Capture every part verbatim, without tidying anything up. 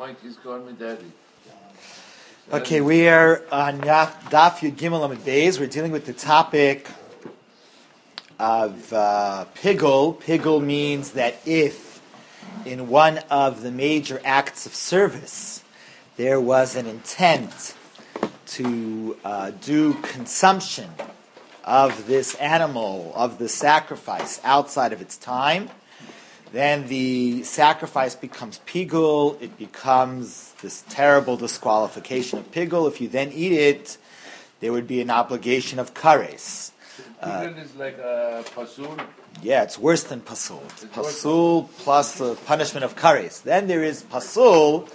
Mike is going with Daddy. Okay, we are on Daf Yud Gimel Amud Beis. We're dealing with the topic of uh, pigul. Pigul means that if in one of the major acts of service there was an intent to uh, do consumption of this animal, of the sacrifice, outside of its time, then the sacrifice becomes pigul. It becomes this terrible disqualification of pigul. If you then eat it, there would be an obligation of kares. Pigul uh, is like a pasul. Yeah, it's worse than pasul. It's pasul plus the punishment of kares. Then there is pasul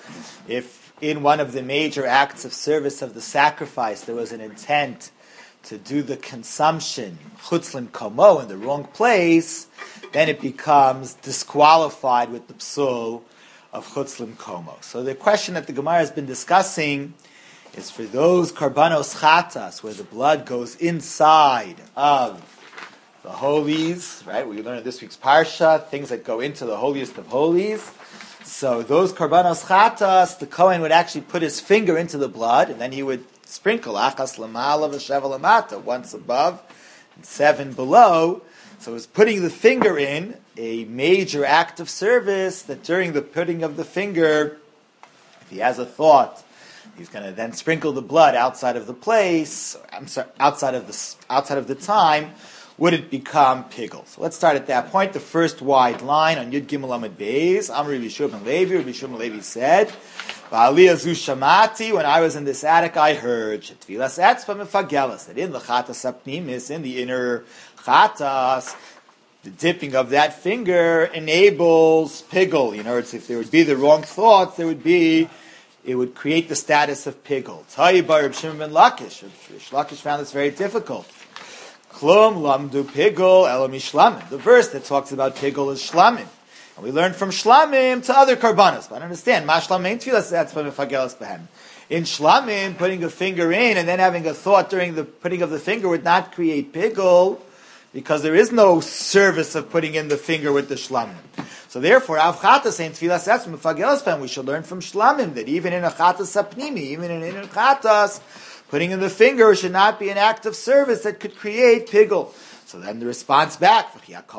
if in one of the major acts of service of the sacrifice there was an intent to do the consumption chutzlin komo in the wrong place, then it becomes disqualified with the psul of chutzlin komo. So the question that the Gemara has been discussing is for those karbanos chatas where the blood goes inside of the holies, right? We learned in this week's parsha things that go into the holiest of holies. So those karbanos chatas, the Kohen would actually put his finger into the blood and then he would sprinkle achas lamala v'sheva lamata, once above and seven below. So it's putting the finger in, a major act of service that during the putting of the finger, if he has a thought, he's going to then sprinkle the blood outside of the place, I'm sorry, outside of the outside of the time, would it become pigul? So let's start at that point. The first wide line on Yud Gimel Amud Beis, Amri Bishur ben Levi, Rabbi Shimon Levi said, Ba'aliyah zu shamati, when I was in this attic, I heard Shetvilas etzva mefagelas, that in the chatas apnimis, in the inner chatas, the dipping of that finger enables pigul. In other words, if there would be the wrong thoughts, there would be, it would create the status of pigul. Ta'i bar Reb Shimon ben Lakish. Reb Lakish found this very difficult. Klum lamdu pigul elam shlamim. The verse that talks about pigul is shlamim. And we learn from shlamim to other karbanos. But I understand, ma shlamim tfilas etzva mefagelas behem. In shlamim, putting a finger in and then having a thought during the putting of the finger would not create pigul, because there is no service of putting in the finger with the shlamim. So therefore, avchata saying tfilas etzva mefagelas behem, we should learn from shlamim that even in a chatas sapnimi, even in inner chatas, putting in the finger should not be an act of service that could create pigul. So then the response back,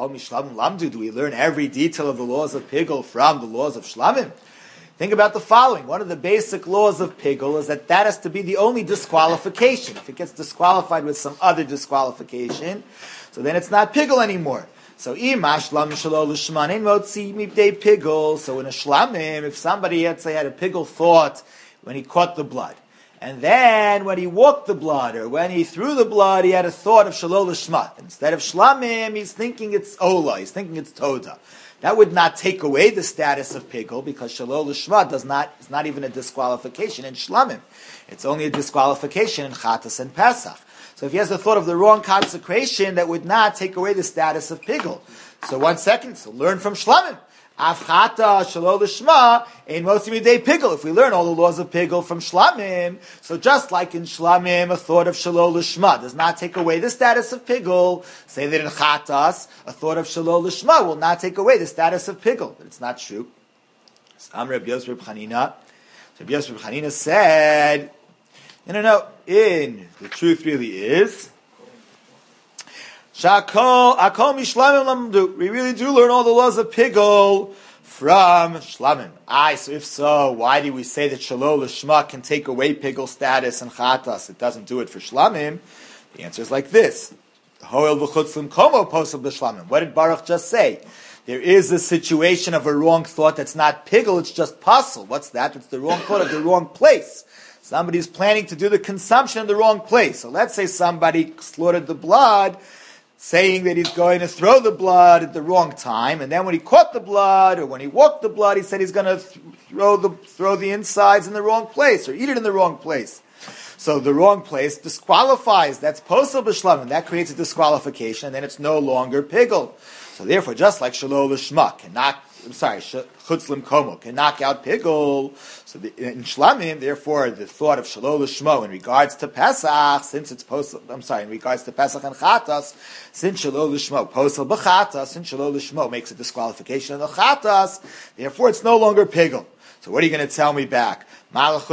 do we learn every detail of the laws of pigul from the laws of shlamim? Think about the following. One of the basic laws of pigul is that that has to be the only disqualification. If it gets disqualified with some other disqualification, so then it's not pigul anymore. So ima shlamim shelo l'shmanin motzi mipdei pigul. So in a shlamim, if somebody had say had a pigul thought when he caught the blood, and then, when he walked the blood, or when he threw the blood, he had a thought of shalol l'shmat. Instead of shlamim, he's thinking it's ola, he's thinking it's toda. That would not take away the status of pigul, because shalol l'shmat does not, is not even a disqualification in shlamim. It's only a disqualification in chatas and pesach. So if he has the thought of the wrong consecration, that would not take away the status of pigul. So one second, so learn from shlamim. Avchata shalol l'shma ein motzim midei pigul. If we learn all the laws of pigul from shlamim, so just like in shlamim, a thought of shalol l'shma does not take away the status of pigul. Say that in chatas, a thought of shalol l'shma will not take away the status of pigul. But it's not true. Am Reb Yosef Reb Chanina. So Reb Yosef Reb Chanina said, no, no, no. In the truth really is. Shakol, akol mishlamim lamdu. We really do learn all the laws of pigul from shlamim. Aye, so if so, why do we say that shalol l'shma can take away pigul status and chatas? It doesn't do it for shlamim. The answer is like this: Hoel v'chutzlim komo posel b'shlamim. What did Baruch just say? There is a situation of a wrong thought that's not pigul; it's just puzzle. What's that? It's the wrong thought of the wrong place. Somebody's planning to do the consumption in the wrong place. So let's say somebody slaughtered the blood, saying that he's going to throw the blood at the wrong time, and then when he caught the blood, or when he walked the blood, he said he's going to th- throw the throw the insides in the wrong place, or eat it in the wrong place. So the wrong place disqualifies. That's posel b'shlamim. That creates a disqualification, and then it's no longer pigul. So therefore, just like shalol l'shma can knock, I'm sorry, chutzlim komo can knock out pigul. So the, in shlamim, therefore, the thought of shalol l'shma in regards to Pesach, since it's posel, I'm sorry, in regards to Pesach and chatas, since shalol l'shma posel b'chatas, since shalol l'shma makes a disqualification of the chatas, therefore it's no longer pigul. So what are you going to tell me back? But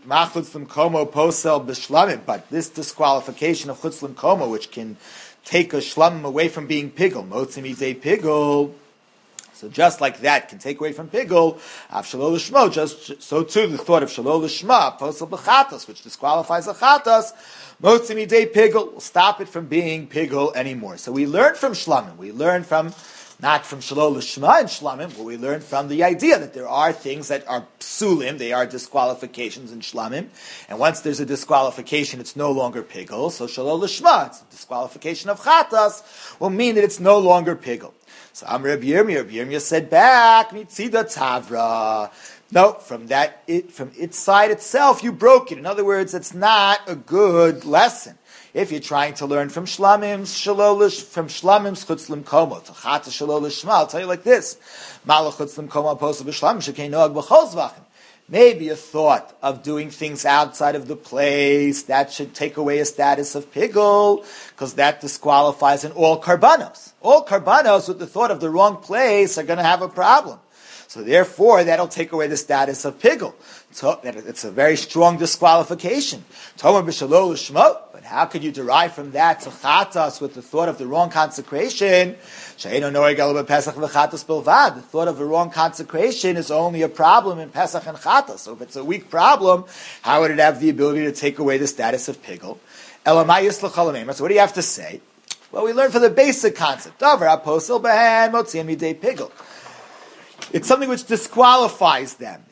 this disqualification of chutzlim komo, which can take a shlamim away from being pigel, motzim idei pigel. So just like that can take away from pigel, av shalol l'shmo, just so too the thought of shalol l'shma, posel b'chatas, which disqualifies a chatas, motzim idei pigel, will stop it from being pigel anymore. So we learn from shlamim, we learn from, not from shalol l'shma and shlamim, but we learn from the idea that there are things that are psulim, they are disqualifications in shlamim, and once there's a disqualification, it's no longer pigel, so shalol l'shma, it's a disqualification of chatas, will mean that it's no longer pigel. So Am Reb Yirmiyah, Reb Yirmiyah said back, Mitzida Tavra. No, from that, it, from its side itself, you broke it. In other words, it's not a good lesson. If you're trying to learn from Shlamim's Shalolish, from Shlamim's Chutzlim Komo, to Chata Shalolish Shma, I'll tell you like this. Malach Chutzlim Komo Posel B'Shlamim Shekei Noag B'Chol Zvachim. Maybe a thought of doing things outside of the place, that should take away a status of pigel, because that disqualifies in all karbanos. All karbanos with the thought of the wrong place are going to have a problem. So therefore, that'll take away the status of pigel. So it's a very strong disqualification. Tomer b'shalol l'shmo. But how could you derive from that to chatas with the thought of the wrong consecration? She'eino noeg elo b'Pesach v'chatas bilvad. The thought of the wrong consecration is only a problem in Pesach and chatas. So if it's a weak problem, how would it have the ability to take away the status of pigel? Elamayis l'chol. So what do you have to say? Well, we learn from the basic concept. Davar aposel b'hen motziam midei pigel. It's something which disqualifies them,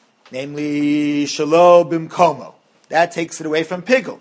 namely shalo bimkomo. That takes it away from pigel.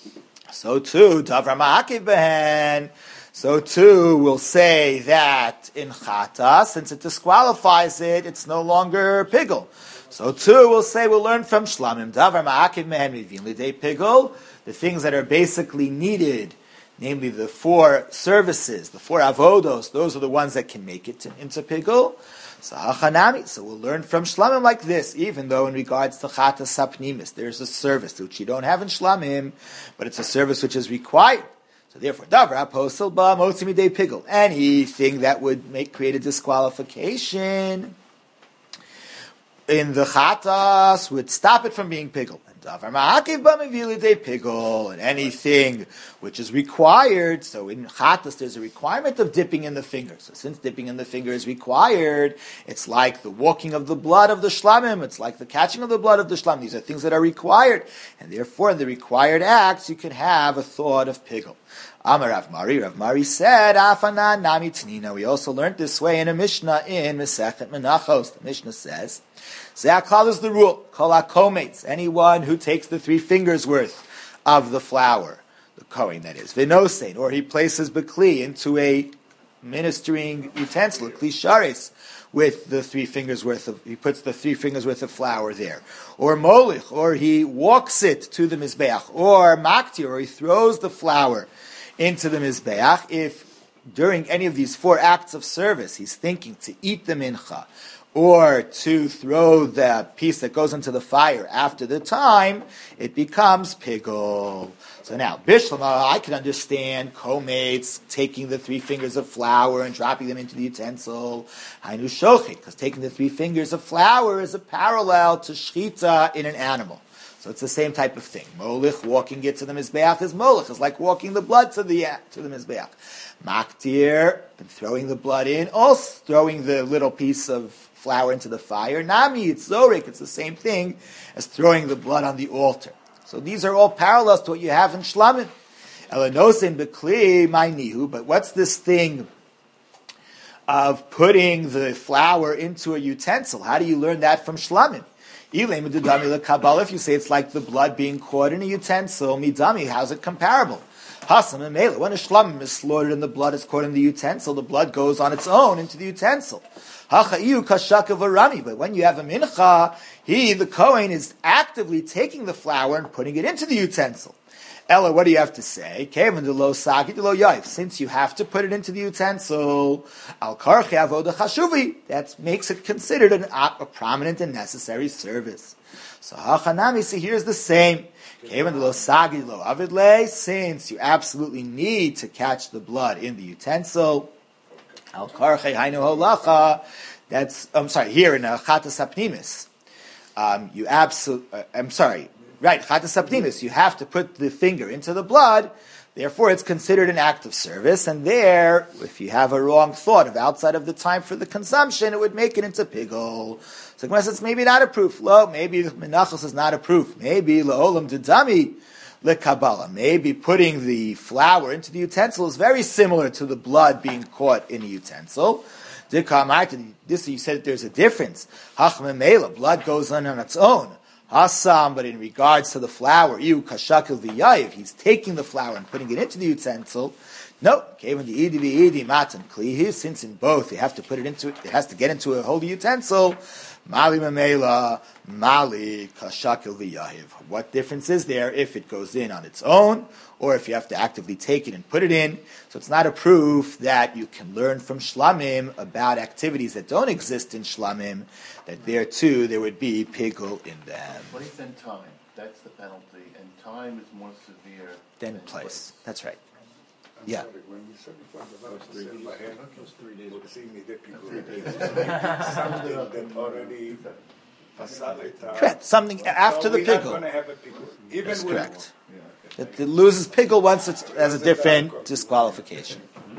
So too, davar ma'akiv behen. So too, we'll say that in chata, since it disqualifies it, it's no longer pigel. So too, we'll say we'll learn from shlamim davar ma'akiv behen mivin lidei pigel. The things that are basically needed, namely the four services, the four avodos, those are the ones that can make it to, into pigel. So hachanami. So we'll learn from shlamim like this, even though in regards to chatas sapnimis, there's a service which you don't have in shlamim, but it's a service which is required. So therefore, davar aposel ba motzi midei pigel. Anything that would make create a disqualification in the chatas would stop it from being pigel. And anything which is required, so in chatas there's a requirement of dipping in the finger. So since dipping in the finger is required, it's like the walking of the blood of the shlamim, it's like the catching of the blood of the shlamim. These are things that are required, and therefore in the required acts you can have a thought of pigel. Amar Rav Mari, Rav Mari said, Afana nami t'nina. We also learned this way in a Mishnah in Masechet Menachos. The Mishnah says, Ze'aklal is the rule. Kol hakometz, anyone who takes the three fingers worth of the flour, the kohen that is, v'nosein, or he places bekli into a ministering utensil, kli shares, with the three fingers worth of, he puts the three fingers worth of flour there, or molich, or he walks it to the mizbeach, or maktir, or he throws the flour into the mizbeach. If during any of these four acts of service he's thinking to eat the mincha, or to throw the piece that goes into the fire after the time, it becomes pigel. So now, Bishlama, I can understand kometz taking the three fingers of flour and dropping them into the utensil. Hainu shochit, because taking the three fingers of flour is a parallel to shchita in an animal. So it's the same type of thing. Molich, walking it to the mizbeach is molich. It's like walking the blood to the to the mizbeach. Maktir, and throwing the blood in, also throwing the little piece of flour into the fire. Nami, it's zorik. It's the same thing as throwing the blood on the altar. So these are all parallels to what you have in shlamim. Elanosin bekli my nihu. But what's this thing of putting the flour into a utensil? How do you learn that from shlamim? If you say it's like the blood being caught in a utensil, midami, how's it comparable? Hasam and Mela. When a shlamim is slaughtered and the blood is caught in the utensil, the blood goes on its own into the utensil. Hacha'iu kashaka v'rami. But when you have a mincha, he, the Kohen, is actively taking the flour and putting it into the utensil. Ella, what do you have to say? Since you have to put it into the utensil, al karchi avoda chashuvi, that makes it considered an, a prominent and necessary service. So hachanami, see, here's the same. Since you absolutely need to catch the blood in the utensil, al karchi hainu holacha. That's I'm sorry. Here in a chatas apnimis. um, you absolutely, uh, I'm sorry, right, chatas apnimis, you have to put the finger into the blood, therefore it's considered an act of service, and there, if you have a wrong thought of outside of the time for the consumption, it would make it into pigul. So Gemara says maybe not a proof. Lo, maybe Menachos is not a proof. Maybe La'olam Didami Lekabbalah. Maybe putting the flour into the utensil is very similar to the blood being caught in a utensil. This you said that there's a difference. Hachmemela, blood goes on on its own. Hasam, but in regards to the flour, you kashakil v'yayiv, he's taking the flour and putting it into the utensil. No, given the idi v'idi matan klihi, since in both you have to put it into it, it has to get into a holy utensil. Mali memela, mali kashakil v'yahiv. What difference is there if it goes in on its own, or if you have to actively take it and put it in? So it's not a proof that you can learn from shlamim about activities that don't exist in shlamim, that there too there would be pigul in them. Place and time, that's the penalty, and time is more severe Then than place. place. That's right. I'm Yeah. sorry, when you said before, the Lord said in my head, would see me that people something that already facilitated. Correct. Something after so the we're not pigul. going to have a pigul. Even That's with, correct. It, it loses pigul once it's as a different disqualification.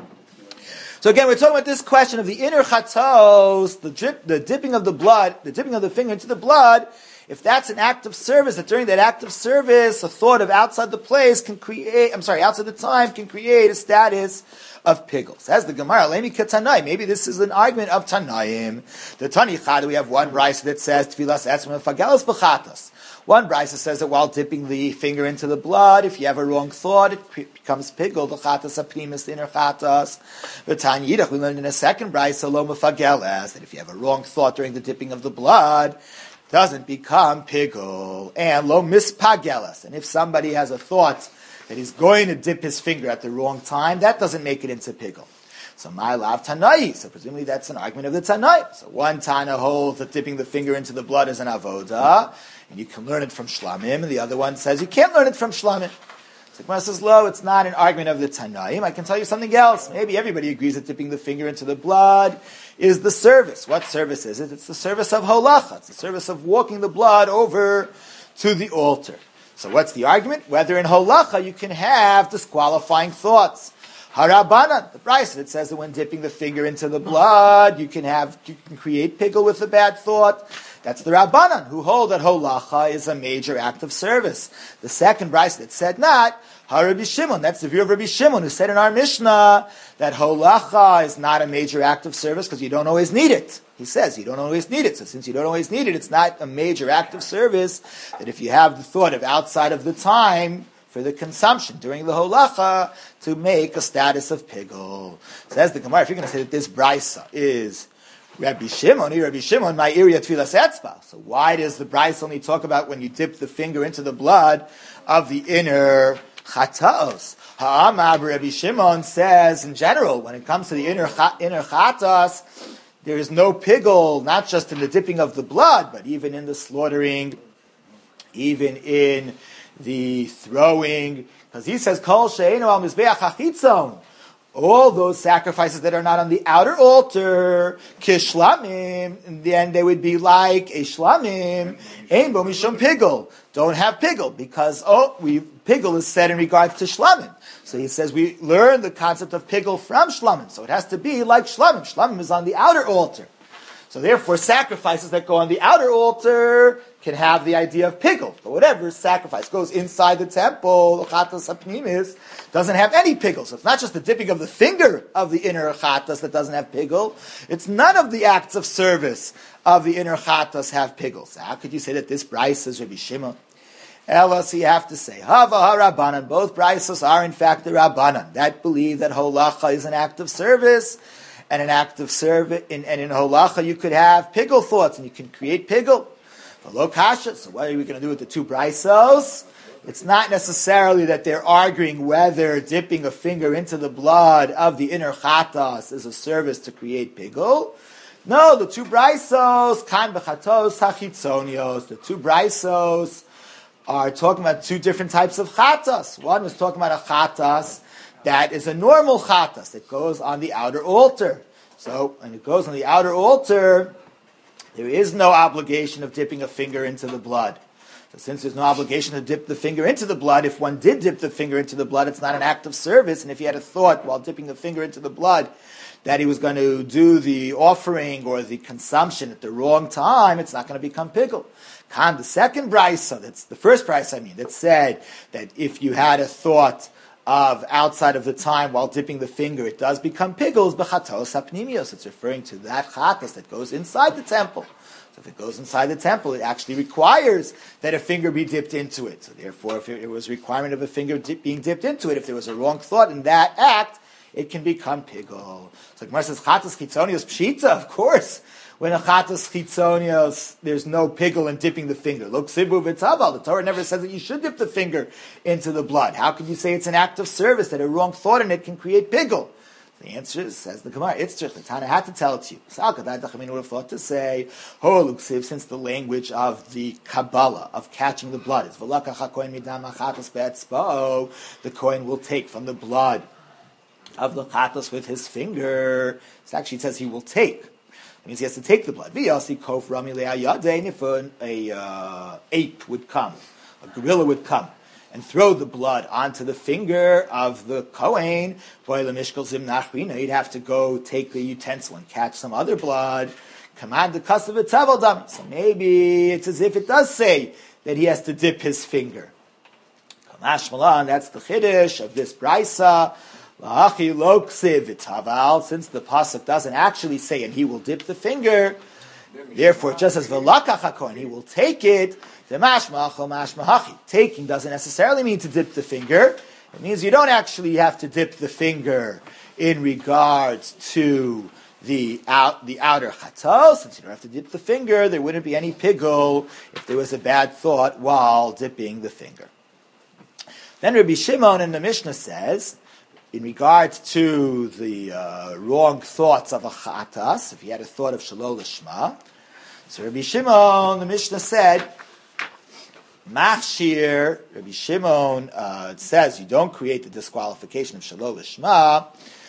So again, we're talking about this question of the inner chatos, the drip, the dipping of the blood, the dipping of the finger into the blood. If that's an act of service, that during that act of service, a thought of outside the place can create, I'm sorry, outside the time can create a status of pigul. Says the Gemara, Lemi Ketanai, maybe this is an argument of Tanaim. The Tani Chad, we have one brisa that says, Tfilas etzma fagelas b'chatas. One brisa says that while dipping the finger into the blood, if you have a wrong thought, it pre- becomes pigul, the chatas aprimus, the inner chatas. The Tani Yidach, we learned in a second brisa, lo mefagelas, that if you have a wrong thought during the dipping of the blood, doesn't become pigul, and lo mispagelas. And if somebody has a thought that he's going to dip his finger at the wrong time, that doesn't make it into pigul. So my lav Tanai, so presumably that's an argument of the Tanai. So one Tana holds that dipping the finger into the blood is an avoda, and you can learn it from shlamim, and the other one says you can't learn it from shlamim. So Gemara says, lo, it's not an argument of the Tanaim. I can tell you something else. Maybe everybody agrees that dipping the finger into the blood is the service. What service is it? It's the service of holacha. It's the service of walking the blood over to the altar. So what's the argument? Whether in holacha you can have disqualifying thoughts. Harabanan, the brisa that says that when dipping the finger into the blood, you can have, you can create pigul with a bad thought. That's the Rabbanan, who hold that holacha is a major act of service. The second brisa that said not, HaRabbi Shimon, that's the view of Rabbi Shimon, who said in our Mishnah that holacha is not a major act of service because you don't always need it. He says you don't always need it, so since you don't always need it, it's not a major act of service, that if you have the thought of outside of the time for the consumption during the holacha, to make a status of pigul. Says the Gemara, if you're going to say that this brisa is Rabbi Shimon, Rabbi Shimon, my area tfilas etzba. So why does the brisa only talk about when you dip the finger into the blood of the inner chatos? Ha'amar Rabbi Shimon says, in general, when it comes to the inner inner chatos, there is no pigul, not just in the dipping of the blood, but even in the slaughtering, even in the throwing, because he says, Kol she'einu al mizbeach hachitzon, all those sacrifices that are not on the outer altar, kishlamim, then they would be like a shlamim, ein bo mishum pigul, don't have pigul, because, oh, we, pigul is said in regards to shlamim. So he says we learn the concept of pigul from shlamim, so it has to be like shlamim. Shlamim is on the outer altar. So therefore, sacrifices that go on the outer altar can have the idea of pigul. But whatever sacrifice goes inside the temple, the chatas hapnimis, doesn't have any pigul. So it's not just the dipping of the finger of the inner chatas that doesn't have pigul. It's none of the acts of service of the inner chatas have pigul. So how could you say that this brisa is Rabbi Shimon? Elas, you have to say, Hava ha-Rabbanan, both brisos are in fact the Rabbanan, that believe that holacha is an act of service, and an act of service, and in holacha you could have pigul thoughts, and you can create pigul. Lo kasha, so what are we going to do with the two brisos? It's not necessarily that they're arguing whether dipping a finger into the blood of the inner chatas is a service to create pigul. No, the two brisos, kan bechatos hachitzonios, the two brisos are talking about two different types of chatas. One was talking about a chatas that is a normal chatas that goes on the outer altar. So, when it goes on the outer altar, there is no obligation of dipping a finger into the blood. So since there's no obligation to dip the finger into the blood, if one did dip the finger into the blood, it's not an act of service. And if he had a thought while dipping the finger into the blood that he was going to do the offering or the consumption at the wrong time, it's not going to become pigul. Kan, the second brisa, that's the first brisa, I mean, that said that if you had a thought of outside of the time while dipping the finger, it does become pigul, b'chatos hapnimios. It's referring to that chatas that goes inside the temple. So if it goes inside the temple, it actually requires that a finger be dipped into it. So therefore, if it was a requirement of a finger dip, being dipped into it, if there was a wrong thought in that act, it can become pigul. So Gemara says, chatas chitzonios pshita, of course. When a chatas chitzonios, there's no pigul in dipping the finger. Look, sibu v'taval. The Torah never says that you should dip the finger into the blood. How can you say it's an act of service, that a wrong thought in it can create pigul? The answer is, says the Gemara, it's true. The Tana had to tell it to you. Salkadai would have thought to say, ho luksiv, since the language of the Kabbalah, of catching the blood, is v'lakach hakohen midam hachatas be'etzba'o, the kohen will take from the blood of the chatas with his finger. So actually it says he will take. It means he has to take the blood. V'yasi kof rami le'ayadeh, if an a, uh, ape would come, a gorilla would come, and throw the blood onto the finger of the kohen, you'd have to go take the utensil and catch some other blood. Command the kasav v'tavel dam. So maybe it's as if it does say that he has to dip his finger. Kamash malan, that's the chiddush of this brisa. Since the pasuk doesn't actually say, and he will dip the finger, therefore it just says v'lakach hakohen, he will take it. Taking doesn't necessarily mean to dip the finger. It means you don't actually have to dip the finger in regards to the out the outer chatos. Since you don't have to dip the finger, there wouldn't be any pigul if there was a bad thought while dipping the finger. Then Rabbi Shimon in the Mishnah says, in regards to the uh, wrong thoughts of a chatas, if he had a thought of shalol lishma, so Rabbi Shimon, the Mishnah said, Machshir, Rabbi Shimon uh, says you don't create the disqualification of shalol lishma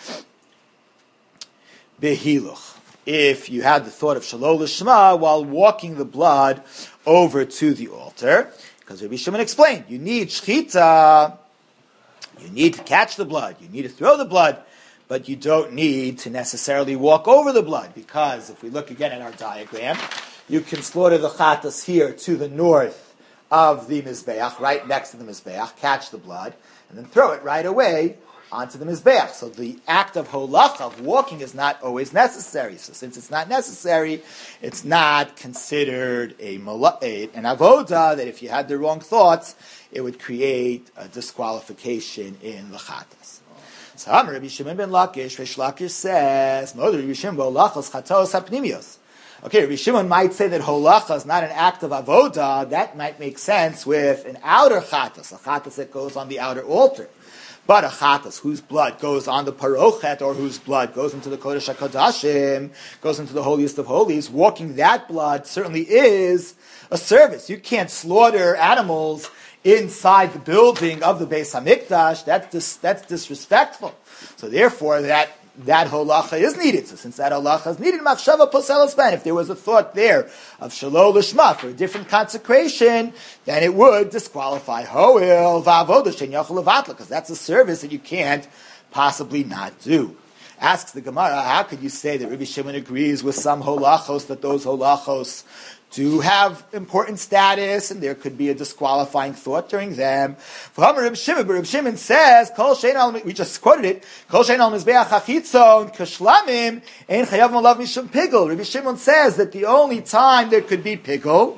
behiluch. If you had the thought of shalol lishma while walking the blood over to the altar, because Rabbi Shimon explained, you need shchita, you need to catch the blood, you need to throw the blood, but you don't need to necessarily walk over the blood, because if we look again at our diagram, you can slaughter the chatas here to the north of the Mizbeach, right next to the Mizbeach, catch the blood, and then throw it right away onto the Mizbeach. So the act of holach, of walking, is not always necessary. So since it's not necessary, it's not considered a, a an avoda, that if you had the wrong thoughts, it would create a disqualification in the chatas. So Rabbi Shimon ben Lakish, Reish Lakish says, Moed Rabbi Shimon bolachos chatos hapnimios. Okay, Rabbi Shimon might say that holacha is not an act of avoda. That might make sense with an outer chatas, a chatas that goes on the outer altar. But a chatas whose blood goes on the parochet, or whose blood goes into the Kodesh HaKodashim, goes into the holiest of holies, walking that blood certainly is a service. You can't slaughter animals inside the building of the Beis HaMikdash. That's dis, that's disrespectful. So therefore, that that holacha is needed. So since that holacha is needed, machshava poselas ben, if there was a thought there of shalol lishma for a different consecration, then it would disqualify hoil va'avoda shein yachol levatla, because that's a service that you can't possibly not do. Asks the Gemara, how could you say that Rabbi Shimon agrees with some holachos, that those holachos do have important status, and there could be a disqualifying thought during them? Rabbi Shimon, Rabbi Shimon says, Kol shein al, we just quoted it, Kol shein al mizbeach hachitzon kashlamim ein chayav malav mishum pigul. Rabbi Shimon says that the only time there could be pigul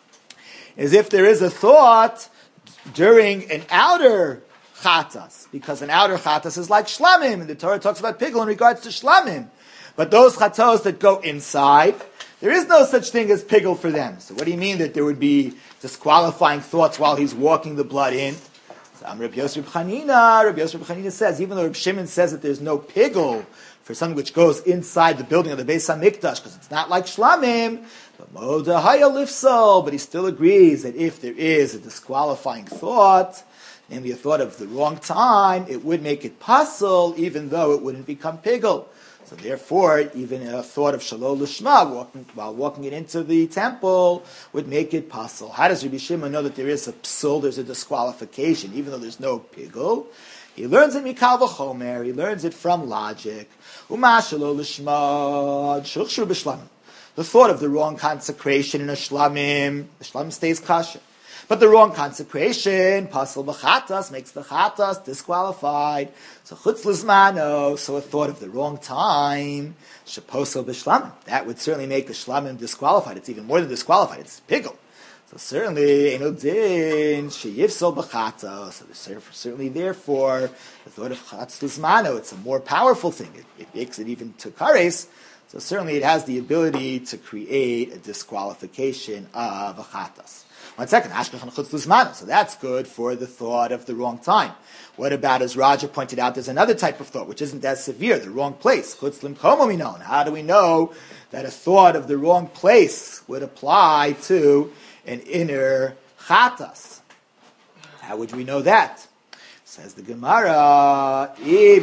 is if there is a thought during an outer chatas, because an outer chatas is like shlamim, and the Torah talks about pigul in regards to shlamim. But those chatos that go inside, there is no such thing as pigul for them. So what do you mean that there would be disqualifying thoughts while he's walking the blood in? So Rabbi Yosef Chanina, Rabbi Yosef Chanina says, even though Rabbi Shimon says that there's no pigul for something which goes inside the building of the Beis HaMikdash, because it's not like shlamim, but Moda Haya Lifsol, but he still agrees that if there is a disqualifying thought, namely a thought of the wrong time, it would make it pasul, even though it wouldn't become pigul. So therefore, even a thought of shalol l'shma walking, while walking it into the temple would make it pasul. How does Rabbi Shimon know that there is a psul, there's a disqualification, even though there's no pigul? He learns it mikal v'chomer. He learns it from logic. Uma shalol l'shma shuchshur b'shlamim. The thought of the wrong consecration in a shlamim, the shlamim stays kosher. But the wrong consecration, pasul b'chatas, makes the chatas disqualified. So chutz l'zmano, so a thought of the wrong time, sheposel b'shlamim, that would certainly make the shlamim disqualified. It's even more than disqualified, it's pigul. So certainly, eno din, sheyivsol b'chatas, so certainly therefore, the thought of chatz l'zmano, it's a more powerful thing. It, it makes it even to kares, so certainly it has the ability to create a disqualification of a chatas. One second, Ashkechan chutz l'zmano. So that's good for the thought of the wrong time. What about, as Raja pointed out, there's another type of thought which isn't as severe, the wrong place. Chutz l'mkomo minon. How do we know that a thought of the wrong place would apply to an inner chatas? How would we know that? Says the Gemara,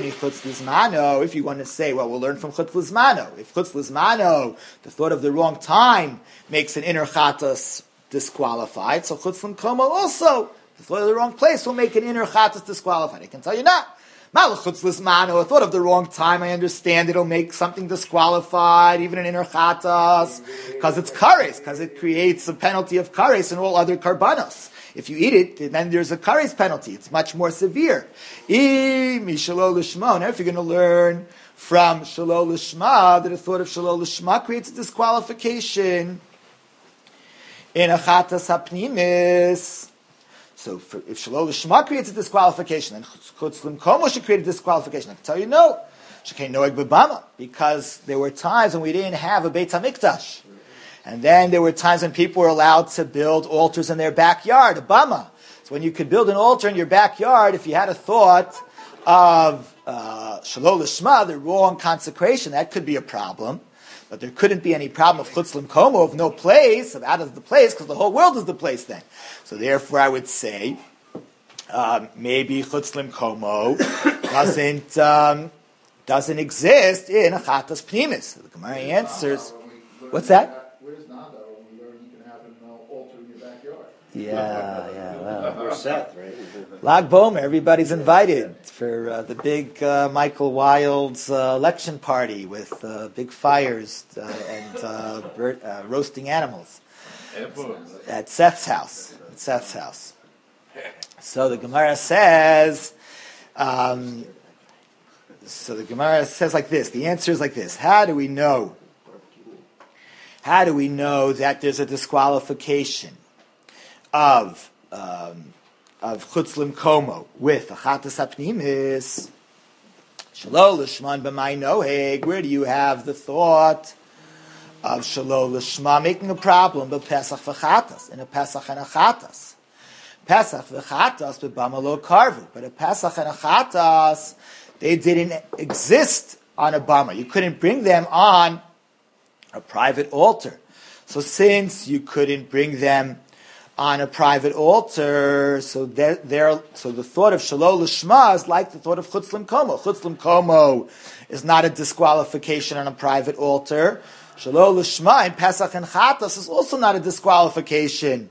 if you want to say, well, we'll learn from chutz l'zmano. If chutz l'zmano, the thought of the wrong time, makes an inner chatas disqualified, so chutz l'mkomo also, the thought of the wrong place will make an inner chatas disqualified. I can tell you not. Malach chutz l'zmano, a thought of the wrong time, I understand it'll make something disqualified, even an inner chatas, because it's kares, because it creates a penalty of kares and all other karbanos. If you eat it, then there's a kares penalty. It's much more severe. I mishalol l'shma. Now, if you're going to learn from shalol l'shma, that a thought of shalol l'shma creates a disqualification in a chatas hapnimis. So for, if shalol l'shma creates a disqualification, then chutz l'mkomo should create a disqualification. I can tell you no. Shekei noeg b'bama. Because there were times when we didn't have a Beit HaMikdash. And then there were times when people were allowed to build altars in their backyard, a bama. So when you could build an altar in your backyard, if you had a thought of uh, shalol l'shma, the wrong consecration, that could be a problem. But there couldn't be any problem of chutz l'mkomo, of no place, of out of the place, because the whole world is the place then. So therefore I would say, um, maybe chutz l'mkomo doesn't, um, doesn't exist in a chatas pnimis. So the Gemara answers, what's that? Where's Nada when we learn you can have an uh, altar in your backyard? Yeah, yeah, well. We're set, right? Lag Bomer, everybody's invited for uh, the big uh, Michael Wilde's uh, election party with uh, big fires uh, and uh, bur- uh, roasting animals at Seth's house. At Seth's house. So the Gemara says, um, so the Gemara says like this. The answer is like this. How do we know? How do we know that there's a disqualification of um, of chutz l'mkomo with a chatas hapnimis? Shalol l'shman b'may noheg. Where do you have the thought of shalol l'shma making a problem? But pesach v'chatas, in a pesach and a chatas. Pesach v'chatas b'bama lo karvu. But a pesach and a chatas, they didn't exist on a bama. You couldn't bring them on a private altar. So since you couldn't bring them on a private altar, so they're, they're, so the thought of shalol l'shma is like the thought of chutz l'mkomo. Chutz l'mkomo is not a disqualification on a private altar. Shalol l'shma in Pesach and Chatas is also not a disqualification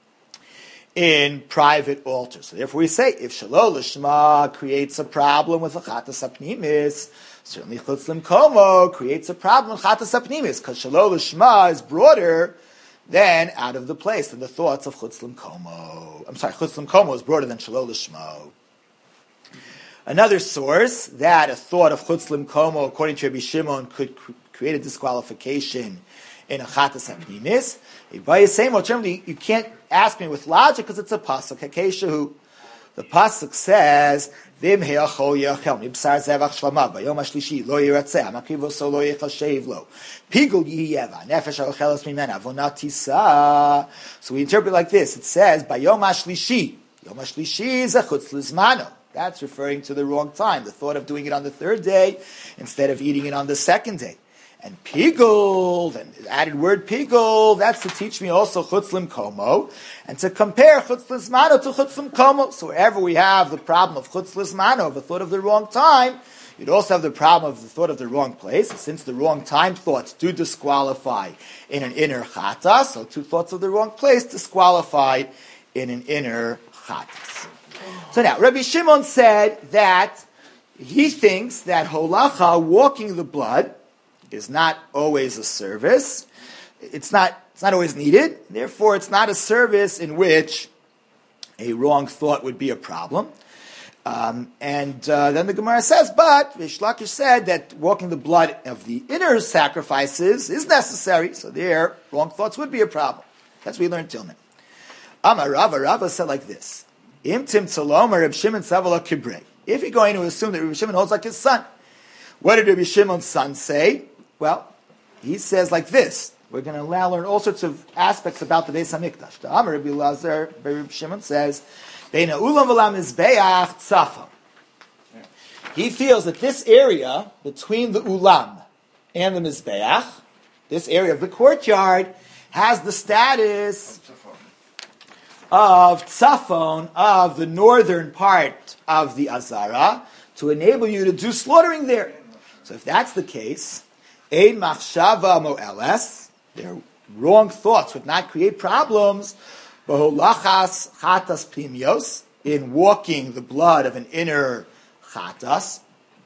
in private altars. So therefore we say, if shalol l'shma creates a problem with a chatas hapnimis, certainly chutz l'mkomo creates a problem with chatas hapnimis, because shalol l'shma is broader than out of the place, than the thoughts of chutz l'mkomo. I'm sorry, chutz l'mkomo is broader than shalol l'shma. Another source that a thought of chutz l'mkomo, according to Rabbi Shimon, could cr- create a disqualification in a chatas hapnimis. By the same alternatively, you can't ask me with logic because it's a pasuk. Hakeshahu, the pasuk says, "Vim he'achol yachel mibsar zevach shlama bayom hashlishi lo yiratzeh makrivo so lo yechashev lo pigul yiyeva nefesh ha'ochelas mimena avonat tisa." So we interpret like this. It says bayom hashlishi. Yom hashlishi is a chutz l'zmano. That's referring to the wrong time. The thought of doing it on the third day instead of eating it on the second day. And pigul, and the added word pigul, that's to teach me also chutz l'mkomo, and to compare chutz l'zmano to chutz l'mkomo. So wherever we have the problem of chutz l'zmano, of the thought of the wrong time, You'd also have the problem of the thought of the wrong place. Since the wrong time thoughts do disqualify in an inner chata, so two thoughts of the wrong place disqualify in an inner chatas. So now, Rabbi Shimon said that he thinks that holacha, walking the blood, is not always a service. It's not, it's not always needed. Therefore, it's not a service in which a wrong thought would be a problem. Um, and uh, then the Gemara says, but Rish Lakish said that walking the blood of the inner sacrifices is necessary, so there, wrong thoughts would be a problem. That's what we learned till now. Amar Rava, Rava said like this, Im Tim Tzalomer Reb Shimon Savala Kibrei. If you're going to assume that Rabbi Shimon holds like his son, what did Rabbi Shimon's son say? Well, he says like this. We're going to now learn all sorts of aspects about the Beis HaMikdash. The Amar Rabbi Lazar, Rabbi Shimon says, Beina ulam v'lam mizbeach tzafon. He feels that this area between the ulam and the mizbeach, this area of the courtyard, has the status of tzafon, of the northern part of the Azara, to enable you to do slaughtering there. So if that's the case, ein machshava mo'eles, their wrong thoughts would not create problems, b'holachas chatas pimios, in walking the blood of an inner chatas,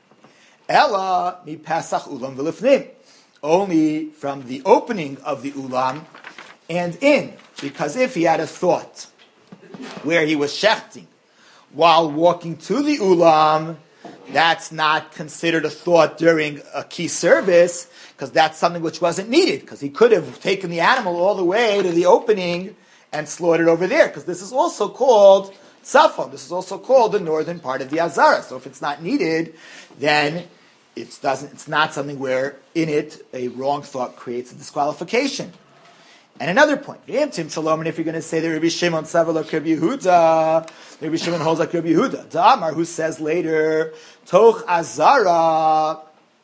ela mi pesach ulam v'lifnim, only from the opening of the ulam and in, because if he had a thought where he was shechting while walking to the ulam, that's not considered a thought during a key service, because that's something which wasn't needed, because he could have taken the animal all the way to the opening and slaughtered over there, because this is also called tzafon. This is also called the northern part of the Azara. So if it's not needed, then it doesn't. It's not something where in it a wrong thought creates a disqualification. And another point, if you're going to say that Rabbi Shimon Savala like Rabbi Yehuda, Rabbi Shimon holds like Rabbi Yehuda. Da'amar, who says later, Toch Azara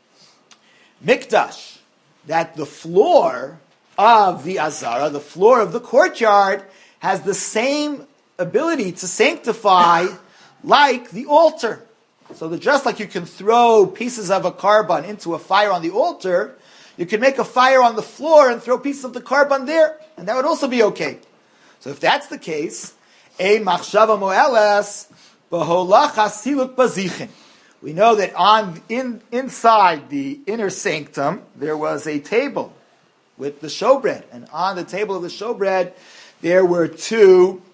Mikdash, that the floor of the Azara, the floor of the courtyard, has the same ability to sanctify like the altar. So that just like you can throw pieces of a carbon into a fire on the altar, you can make a fire on the floor and throw pieces of the carbon there, and that would also be okay. So if that's the case, ein machshava mo'eles b'holacha siluk bazichin. We know that on in inside the inner sanctum there was a table with the showbread, and on the table of the showbread there were two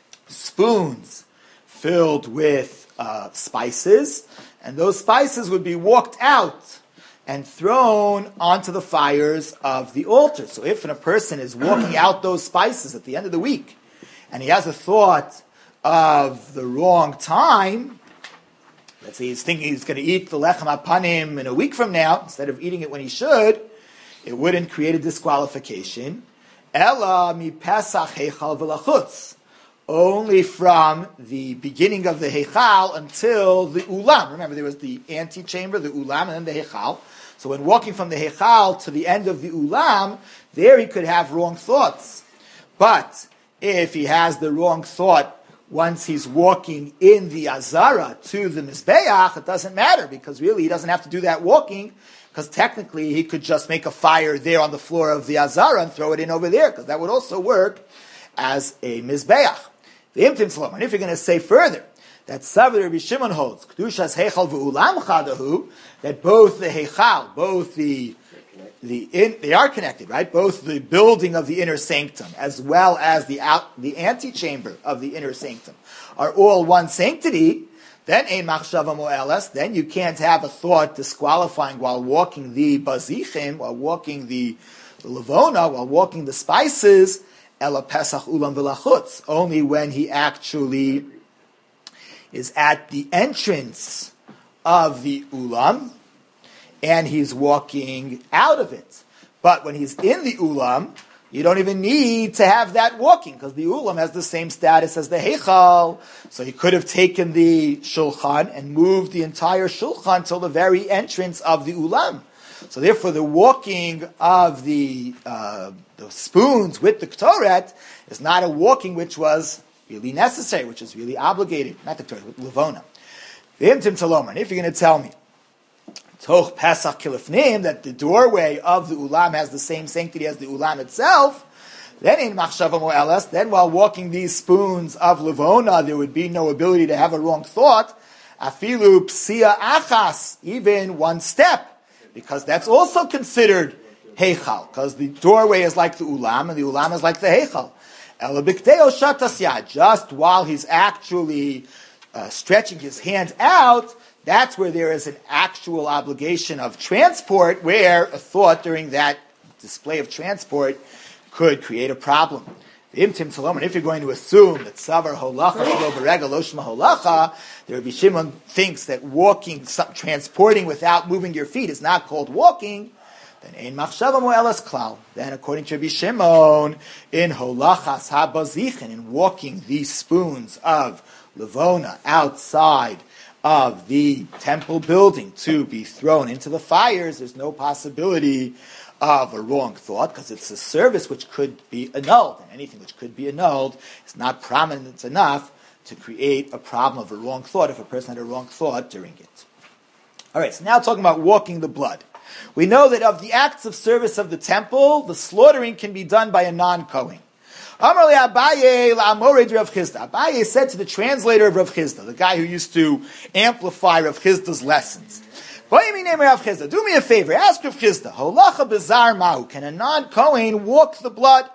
spoons filled with uh, spices, and those spices would be walked out and thrown onto the fires of the altar. So if a person is walking out those spices at the end of the week, and he has a thought of the wrong time, let's say he's thinking he's going to eat the lechem hapanim in a week from now, instead of eating it when he should, it wouldn't create a disqualification. Ela mi pesach heichal v'lachutz. Only from the beginning of the heichal until the ulam. Remember, there was the antechamber, the ulam, and then the heichal. So when walking from the heichal to the end of the ulam, there he could have wrong thoughts. But if he has the wrong thought once he's walking in the azara to the mizbeach, it doesn't matter, because really he doesn't have to do that walking, because technically he could just make a fire there on the floor of the azara and throw it in over there, because that would also work as a mizbeach. The imtim salom. And if you're going to say further that Savir Rabbi Shimon holds kedushas heichal v'ulam chadahu, that both the heichal, both the the in, they are connected, right? Both the building of the inner sanctum as well as the out, the antechamber of the inner sanctum are all one sanctity. Then ein machshava mo'eles. Then you can't have a thought disqualifying while walking the bazichim, while walking the, the levona, while walking the spices. Ela pesach ulam v'lachutz. Only when he actually is at the entrance of the ulam and he's walking out of it. But when he's in the ulam, you don't even need to have that walking, because the ulam has the same status as the heichal. So he could have taken the shulchan and moved the entire shulchan till the very entrance of the ulam. So therefore, the walking of the uh, the spoons with the ktoret is not a walking which was really necessary, which is really obligated. Not the ktoret, with levona. And if you're going to tell me Toch Pesach Kilifnim, that the doorway of the Ulam has the same sanctity as the Ulam itself, then in Machshava Mo'elas, then while walking these spoons of Levona, there would be no ability to have a wrong thought. Afilu Psia Achas, even one step, because that's also considered Heichal, because the doorway is like the Ulam, and the Ulam is like the Heichal. Elabikteo Shatasya, just while he's actually uh, stretching his hand out, that's where there is an actual obligation of transport, where a thought during that display of transport could create a problem. If you're going to assume that Savar Holacha Shlo Berega Lo Shema Holacha, the Rabbi Shimon thinks that walking, transporting without moving your feet is not called walking, then Ein Machshava Mo'elas Klal. Then according to Rabbi Shimon, in Holachas HaBazichin, in walking these spoons of Levona outside of the temple building to be thrown into the fires, there's no possibility of a wrong thought, because it's a service which could be annulled, and anything which could be annulled is not prominent enough to create a problem of a wrong thought if a person had a wrong thought during it. All right, so now talking about walking the blood. We know that of the acts of service of the temple, the slaughtering can be done by a non-Kohen. Amar le Abaye la'amored Rav Chisda. Abaye said to the translator of Rav Chisda, the guy who used to amplify Rav Chisda's lessons, do me a favor, ask Rav Chisda, Holacha bezar mahu, can a non-Kohen walk the blood?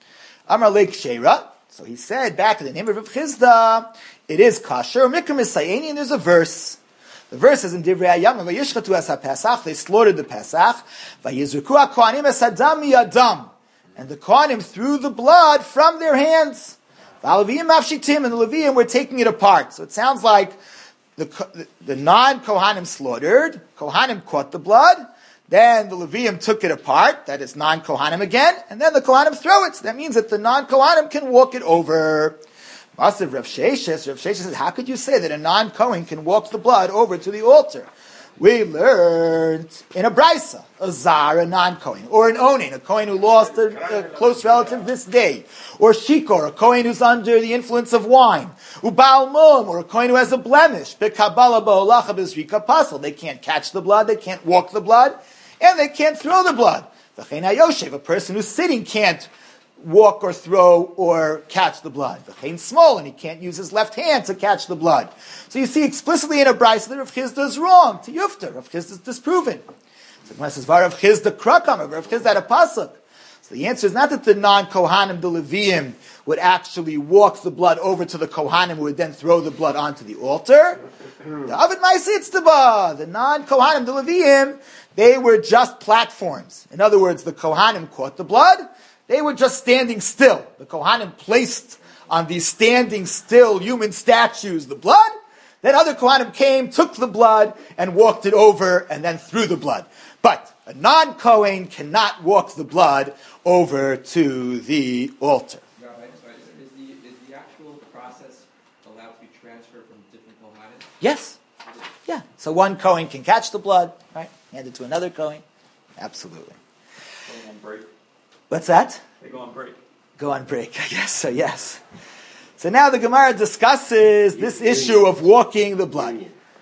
Amar le Kshera. So he said, back to the name of Rav Chisda, it is kasher, mikra misayeni, and there's a verse. The verse is in Divrei Hayam, vayishchatu es ha-Pesach, they slaughtered the Pesach, vayizruku ha-Kohanim es hadam miyadam, and the Kohanim threw the blood from their hands. V'alaviyim mafshitim, and the Leviim were taking it apart. So it sounds like the, the, the non-Kohanim slaughtered, Kohanim caught the blood, then the Leviim took it apart, that is non-Kohanim again, and then the Kohanim throw it. So that means that the non-Kohanim can walk it over. Masav Rav Sheshes, Rav Sheshes says, how could you say that a non-Kohen can walk the blood over to the altar? We learned in a Brisa, a Zar, a non-Kohen, or an Onin, a Kohen who lost a, a close relative this day, or Shikor, a Kohen who's under the influence of wine, Ubal Mum, or a Kohen who has a blemish, Bekabala Ba'olacha Bezrika Pasal. They can't catch the blood, they can't walk the blood, and they can't throw the blood. V'chein HaYoshev, a person who's sitting can't walk or throw or catch the blood. V'chein small, and he can't use his left hand to catch the blood. So you see explicitly in a brayso that Rav Chisda is wrong. To Yufta, Rav Chisda is disproven. So the says, Rav Chisda krakam, Rav Chisda had a pasuk. So the answer is not that the non-Kohanim, the Leviim, would actually walk the blood over to the Kohanim, who would then throw the blood onto the altar. The Avid Ma'asitztaba, the non-Kohanim, the Leviim, they were just platforms. In other words, the Kohanim caught the blood. They were just standing still. The Kohanim placed on these standing still human statues the blood. Then other Kohanim came, took the blood, and walked it over, and then threw the blood. But a non-Kohen cannot walk the blood over to the altar. Yeah, right. Sorry. Is the, is the actual process allowed to be transferred from different Kohanim? Yes. Yeah. So one Kohen can catch the blood, right? Hand it to another Kohen. Absolutely. Go on break. What's that? They go on break. Go on break, I guess. So yes. So now the Gemara discusses this issue of walking the blood.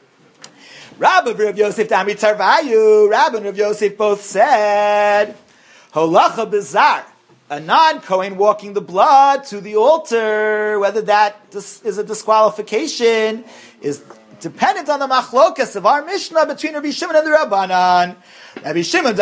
Rabbi and Rav Yosef Dami Tarvayu, Rabbi and Rav Yosef both said, Holacha Bizar, a non-Kohen walking the blood to the altar, whether that is a disqualification, is dependent on the machlokas of our Mishnah between Rabbi Shimon and the Rabbanan. Rabbi Shimon,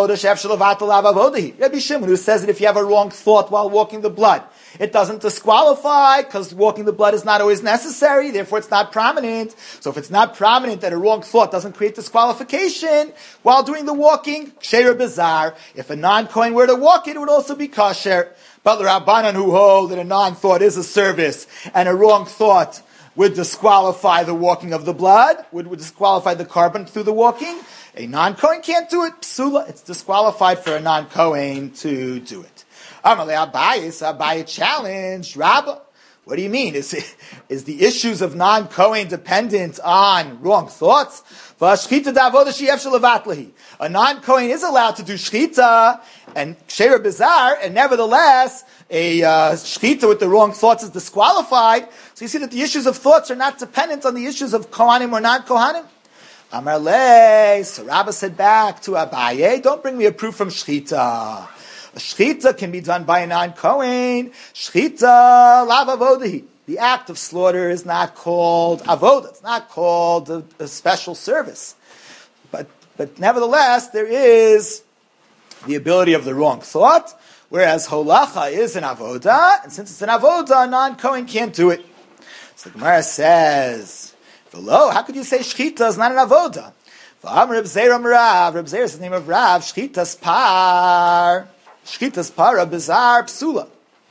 Rabbi Shimon, who says that if you have a wrong thought while walking the blood, it doesn't disqualify, because walking the blood is not always necessary, therefore it's not prominent. So if it's not prominent that a wrong thought doesn't create disqualification while doing the walking, ksher bizar. If a non-Kohen were to walk it, it would also be kosher. But the Rabbanan who hold that a non-thought is a service, and a wrong thought would disqualify the walking of the blood, would, would disqualify the carbon through the walking, a non-Kohen can't do it. Psula, it's disqualified for a non-Kohen to do it. Amalei Abaye, Abaye challenged, Rabbi, what do you mean? Is it, is the issues of non-Kohen dependent on wrong thoughts? A non-Kohen is allowed to do shchita and ksher bizar, and nevertheless, a uh, shchita with the wrong thoughts is disqualified. So you see that the issues of thoughts are not dependent on the issues of Kohanim or non-Kohanim. Amar le, so Rabba said back to Abaye, don't bring me a proof from Shchita. A Shchita can be done by a non-Kohen. Shchita, lav avodahi. The act of slaughter is not called avodah. It's not called a, a special service. But, but nevertheless, there is the ability of the wrong thought, whereas holacha is an avodah, and since it's an avodah, a non-Kohen can't do it. So the Gemara says, Hello, how could you say shchita is not an avodah? V'am Reb Zeir Am Rav, Reb Zeir is the name of Rav, shchita's par, shchita's para bizar psula.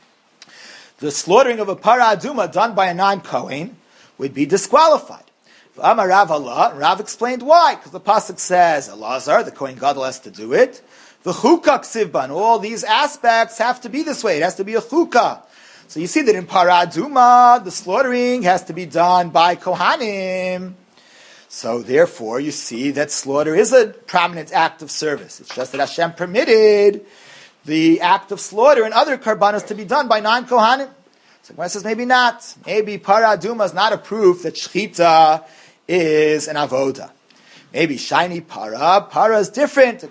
The slaughtering of a para aduma done by a non-Kohen would be disqualified. V'am Rav Allah, Rav explained why, because the pasuk says, Elazar, the Kohen Gadol has to do it. The chukah ksivban, all these aspects have to be this way, it has to be a chukah. So you see that in Para Aduma, the slaughtering has to be done by Kohanim. So therefore, you see that slaughter is a prominent act of service. It's just that Hashem permitted the act of slaughter and other karbanos to be done by non-Kohanim. So Gemara says maybe not. Maybe Para Aduma is not a proof that Shechita is an avoda. Maybe shiny para. Para is different.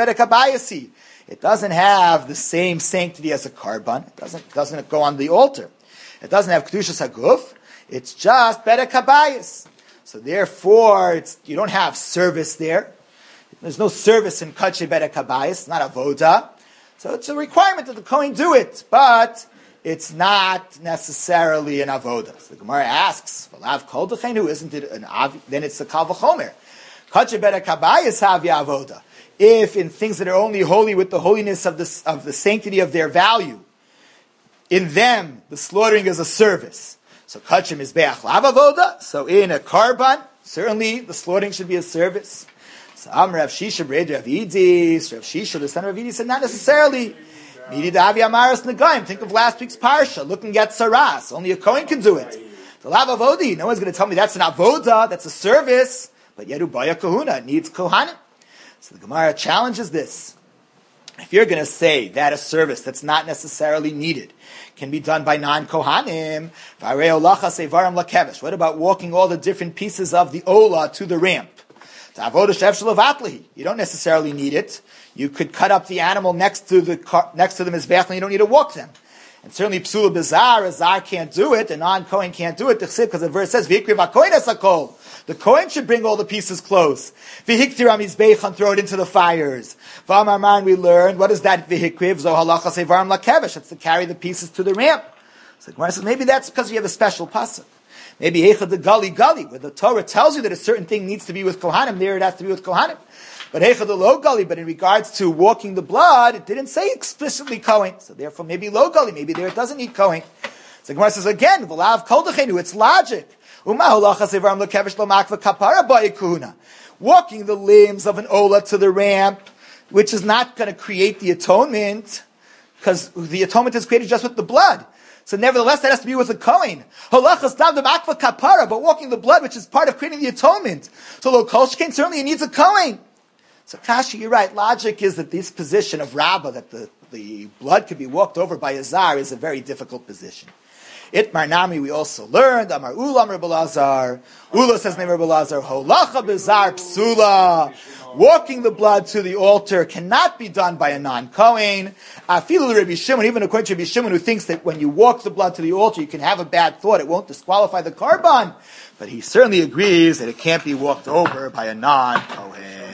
It doesn't have the same sanctity as a karban. It doesn't, doesn't go on the altar. It doesn't have kedushas haguf. It's just bedek habayis. So therefore, it's, you don't have service there. There's no service in kache bedek habayis. It's not avoda. So it's a requirement that the Kohen do it, but it's not necessarily an avoda. So the Gemara asks, "V'lav kol d'cheinu, isn't it an av?" Then it's a kal v'chomer. Kache bedek habayis havya avoda. If in things that are only holy with the holiness of the, of the sanctity of their value, in them, the slaughtering is a service. So, kachim is be'ach lav avoda. So, in a karban, certainly the slaughtering should be a service. So, Am Rav Shisha b'red Rav Idis, Rav Shisha, the son of Rav Idis, said not necessarily. Midi da'avi amaras negayim. Think of last week's parsha, looking at saras. Only a Kohen can do it. The lav avodi, no one's going to tell me that's an avoda, that's a service, but yedu baya kahuna, it needs kohanim. So the Gemara challenges this. If you're going to say that a service that's not necessarily needed can be done by non-Kohanim, what about walking all the different pieces of the Ola to the ramp? You don't necessarily need it. You could cut up the animal next to the next to the Mizbeach and you don't need to walk them. And certainly Psula Bizar, a Zar can't do it, a non-Kohen can't do it, because the verse says, the Kohen should bring all the pieces close. V'hiktir amizbeich and throw it into the fires. V'amarman, we learned, what is that v'hikriv? Zo halacha sevarim lakevesh. It's to carry the pieces to the ramp. So the Gemara says, maybe that's because you have a special pasuk. Maybe heicha the gali gali, where the Torah tells you that a certain thing needs to be with Kohanim, there it has to be with Kohanim. But heicha the lo gali, but in regards to walking the blood, it didn't say explicitly Kohen. So therefore, maybe lo gali, maybe there it doesn't need Kohen. So the Gemara says again, v'lav kol d'cheinu, it's logic. Walking the limbs of an ola to the ramp, which is not going to create the atonement, because the atonement is created just with the blood. So nevertheless, that has to be with a Kohen. But walking the blood, which is part of creating the atonement. So lo kol shkein, certainly it needs a Kohen. So Kashi, you're right. Logic is that this position of Rabbah, that the, the blood could be walked over by a Zar, is a very difficult position. Itmar Nami, we also learned, Amar Ula, Amar Belazar. Ula says, name Belazar, Holacha Bizar Psula. Walking the blood to the altar cannot be done by a non-Kohen. Afilu Rabbi Shimon, even according to Rabbi Shimon, who thinks that when you walk the blood to the altar, you can have a bad thought, it won't disqualify the karban. But he certainly agrees that it can't be walked over by a non-Kohen.